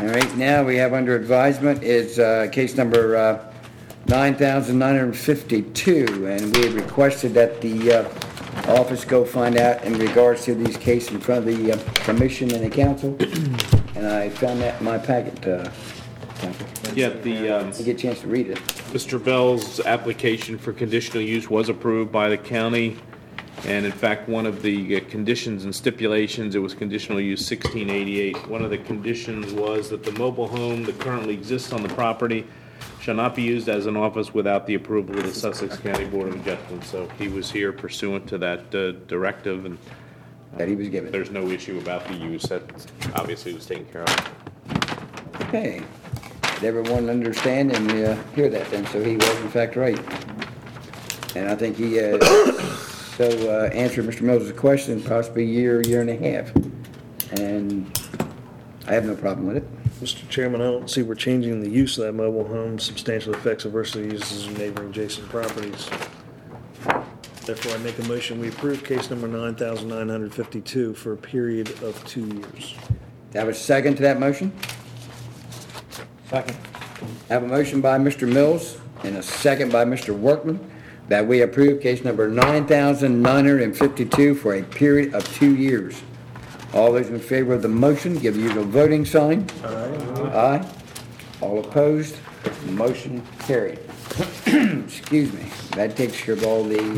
All right, now we have under advisement is case number 9,952, and we have requested that the office go find out in regards to these cases in front of the commission and the council, and I found that in my packet. Council. Yeah, You get a chance to read it. Mr. Bell's application for conditional use was approved by the county, and in fact, one of the conditions and stipulations, it was conditional use 1688. One of the conditions was that the mobile home that currently exists on the property shall not be used as an office without the approval of the Sussex County Board of Adjustment. So he was here pursuant to that directive, and That he was given. there's no issue about the use. That obviously was taken care of. Okay. Did everyone understand and hear that then? So he was in fact right. And I think he answered Mr. Mills' question, possibly a year and a half. And I have no problem with it. Mr. Chairman, I don't see we're changing the use of that mobile home substantially affects adversely uses in neighboring adjacent properties. Therefore, I make a motion, we approve case number 9,952 for a period of 2 years. Have a second to that motion? Second. Have a motion by Mr. Mills and a second by Mr. Workman that we approve case number 9,952 for a period of 2 years. All those in favor of the motion, give you the voting sign. Aye. Aye. All opposed, motion carried. Excuse me. That takes care of all the